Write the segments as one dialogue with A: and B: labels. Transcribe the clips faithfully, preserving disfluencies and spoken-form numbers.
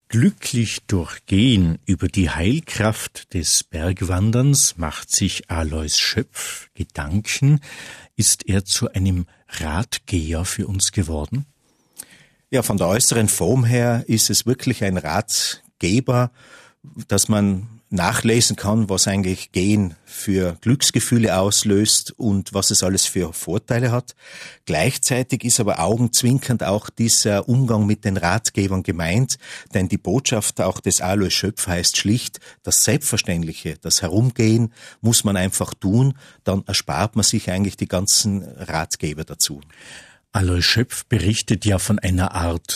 A: Glücklich durchgehen über die Heilkraft des Bergwanderns macht sich Alois Schöpf Gedanken. Ist er zu einem Ratgeber für uns geworden?
B: Ja, von der äußeren Form her ist es wirklich ein Ratgeber, dass man nachlesen kann, was eigentlich Gehen für Glücksgefühle auslöst und was es alles für Vorteile hat. Gleichzeitig ist aber augenzwinkernd auch dieser Umgang mit den Ratgebern gemeint, denn die Botschaft auch des Alois Schöpf heißt schlicht, das Selbstverständliche, das Herumgehen muss man einfach tun, dann erspart man sich eigentlich die ganzen Ratgeber dazu.
A: Alois Schöpf berichtet ja von einer Art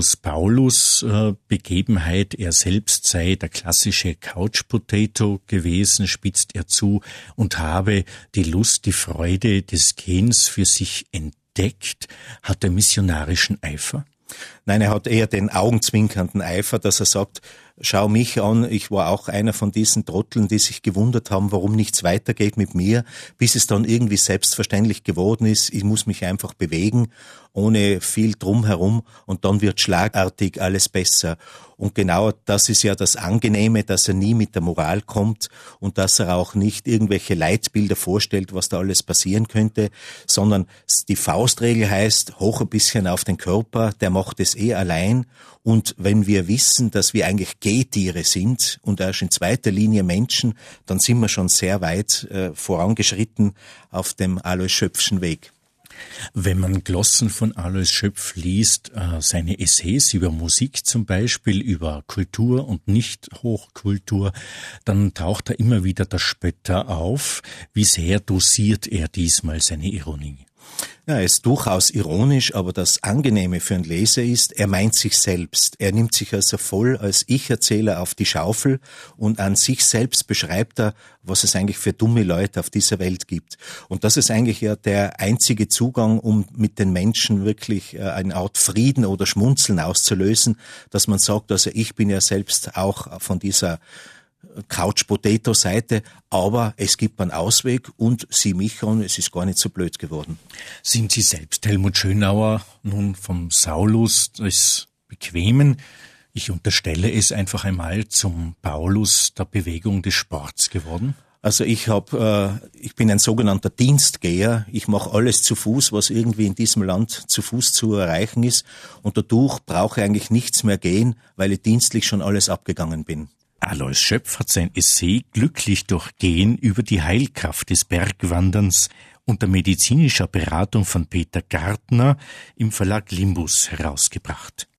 A: Saulus-Paulus-Begebenheit. Er selbst sei der klassische Couch-Potato gewesen, spitzt er zu, und habe die Lust, die Freude des Gehens für sich entdeckt. Hat er missionarischen Eifer?
B: Nein, er hat eher den augenzwinkernden Eifer, dass er sagt, schau mich an, ich war auch einer von diesen Trotteln, die sich gewundert haben, warum nichts weitergeht mit mir, bis es dann irgendwie selbstverständlich geworden ist, ich muss mich einfach bewegen, ohne viel drumherum, und dann wird schlagartig alles besser. Und genau das ist ja das Angenehme, dass er nie mit der Moral kommt und dass er auch nicht irgendwelche Leitbilder vorstellt, was da alles passieren könnte, sondern die Faustregel heißt, hoch ein bisschen auf den Körper, der macht es eh allein. Und wenn wir wissen, dass wir eigentlich Gehtiere sind und erst in zweiter Linie Menschen, dann sind wir schon sehr weit äh, vorangeschritten auf dem Alois Schöpfschen Weg.
A: Wenn man Glossen von Alois Schöpf liest, äh, seine Essays über Musik zum Beispiel, über Kultur und Nicht-Hochkultur, dann taucht da immer wieder der Spötter auf. Wie sehr dosiert er diesmal seine Ironie?
B: Ja, er ist durchaus ironisch, aber das Angenehme für einen Leser ist, er meint sich selbst. Er nimmt sich also voll als Ich-Erzähler auf die Schaufel und an sich selbst beschreibt er, was es eigentlich für dumme Leute auf dieser Welt gibt. Und das ist eigentlich ja der einzige Zugang, um mit den Menschen wirklich eine Art Frieden oder Schmunzeln auszulösen, dass man sagt, also ich bin ja selbst auch von dieser Couch-Potato-Seite, aber es gibt einen Ausweg und sieh mich an, es ist gar nicht so blöd geworden.
A: Sind Sie selbst, Helmut Schönauer, nun vom Saulus des Bequemen, ich unterstelle es einfach einmal, zum Paulus der Bewegung des Sports geworden?
B: Also ich hab, äh, ich bin ein sogenannter Dienstgeher. Ich mache alles zu Fuß, was irgendwie in diesem Land zu Fuß zu erreichen ist, und dadurch brauche ich eigentlich nichts mehr gehen, weil ich dienstlich schon alles abgegangen bin.
A: Alois Schöpf hat sein Essay Glücklich durchgehen über die Heilkraft des Bergwanderns unter medizinischer Beratung von Peter Gartner im Verlag Limbus herausgebracht.